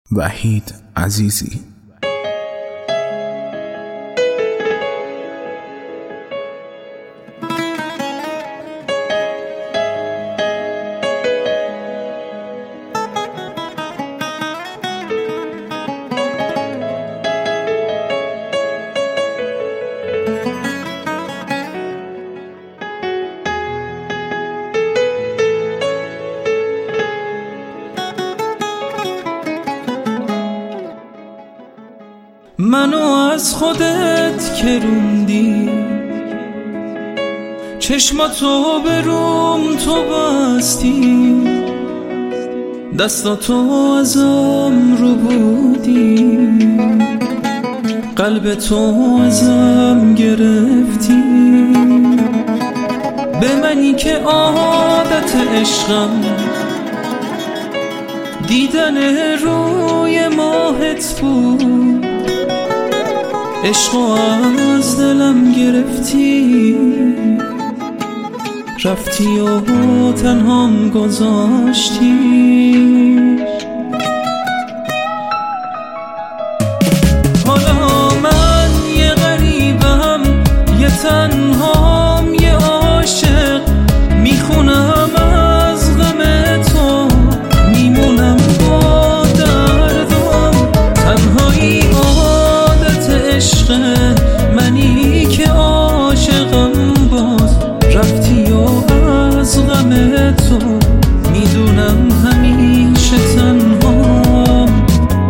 وحید عزیزی. منو از خودت کروندی، چشماتو به روم تو بستی، دستاتو ازم رو بودی، قلب تو ازم گرفتی. به منی که عادت عشقم دیدن روی ماهت بود، عشقو از دلم گرفتی، رفتی و تنهام گذاشتی. حالا من یه غریبم، یه تنهام، یه عاشق، میخونم از غم تو، میمونم با دردم. تنهایی عادت عشق منی که عاشقم، باز رفتی و از غم تو میدونم همیشه تنهام.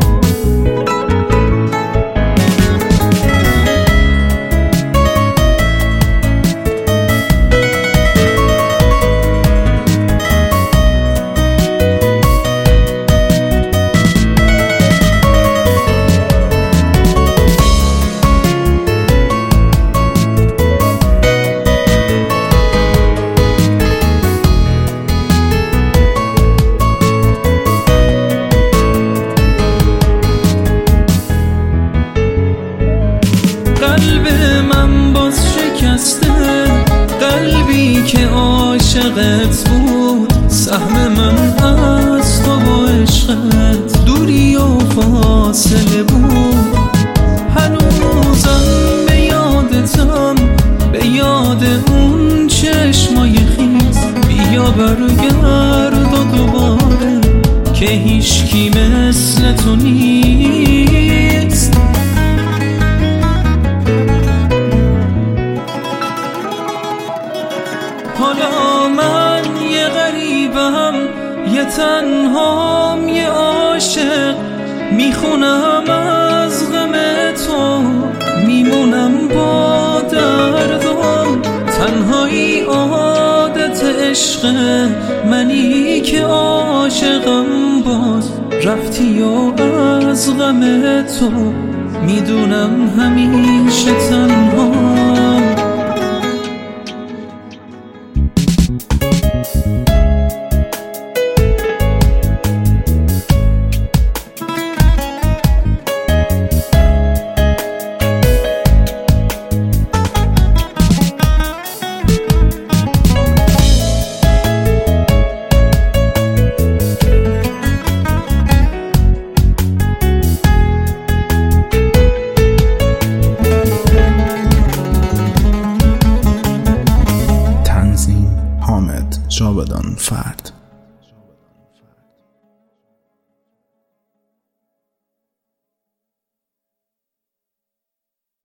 قلب من باز شکسته، قلبی که عاشقت بود. سهم من از تو و عشقت دوری و فاصله بود. هنوزم به یادتم، به یاد اون چشمای خیز. بیا برگرد و دوباره که هیچکی مثل تو نیست. حالا من یه غریبم، یه تنهام، یه عاشق، میخونم از غم تو، میمونم با دردم. تنهایی عادت عشق منی که عاشقم، باز رفتی و از غم تو میدونم همیشه تنهام. جاودان فرد.